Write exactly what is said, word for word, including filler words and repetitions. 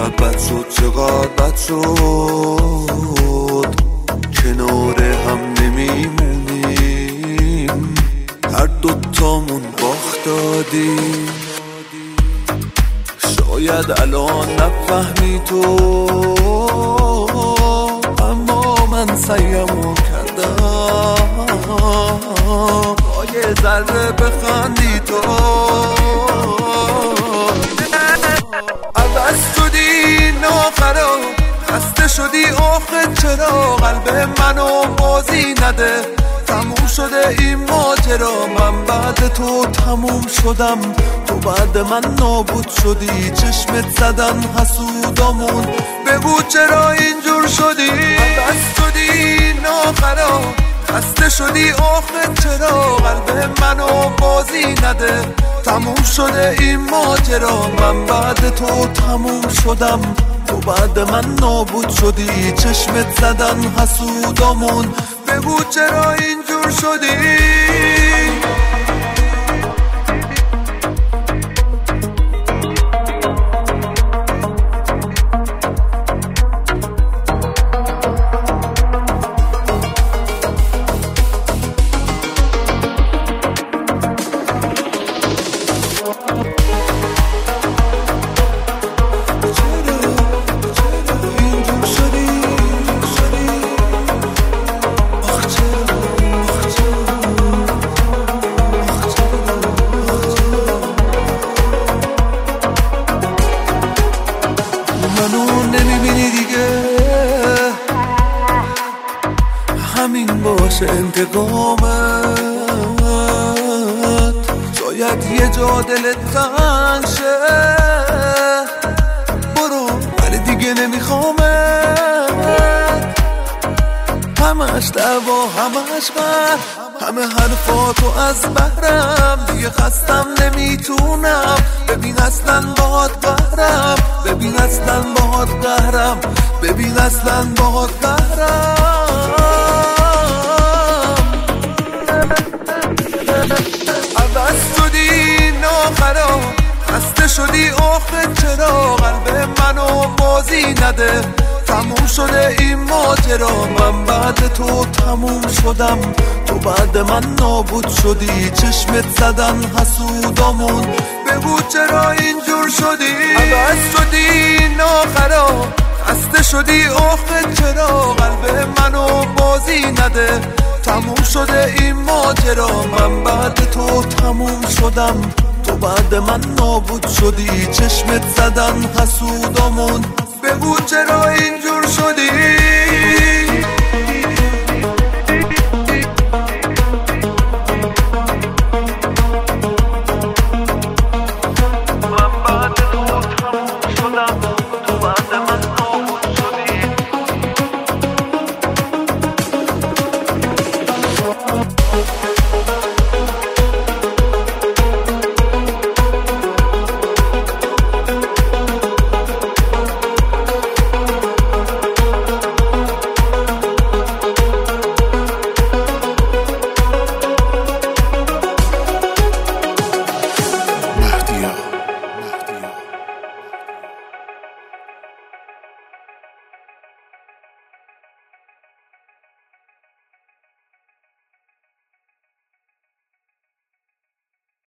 چقدر بد شد چقدر بد شد کنار هم نمیمونیم هر دوتامون باخت دادیم شاید الان نفهمی تو اما من سعیمو کردم با یه ذره بخندی تو عوض شدی ناخرا خسته شدی آخه چرا قلب منو بازی نده تموم شده این ماجرا من بعد تو تموم شدم تو بعد من نابود شدی چشمت زدن حسودامون بگو چرا اینجور شدی عوض شدی ناخرا خسته شدی آخه چرا قلب منو بازی نده تموم شده این ماجرا من بعد تو تموم شدم تو بعد من نابود شدی چشمت زدن حسودامون بگو چرا اینجور شدی منو نمیبینی دیگه همین باشه انتقامت شاید یه جا دلت تنگ شه برو ولی دیگه نمیخوامت همش دعوا همش قهر همه حرفاتو از بهرم دیگه خستم نمیتونم ببین اصلا باهات قهرم ببین اصلا باهات قهرم ببین اصلا باهات قهرم عوض شدی ناخرا خسته شدی آخه چرا قلب منو بازی نده تموم شده این ماجرا من بعد تو تموم شدم تو بعد من نابود شدی چشمت زدن حسودامون بگو چرا اینجور شدی عوض شدی ناخرا خسته شدی آخه چرا قلب منو بازی نده تموم شده این ماجرا من بعد تو تموم شدم تو بعد من نابود شدی چشمت زدن حسودامون بگو چرا اینجور شدی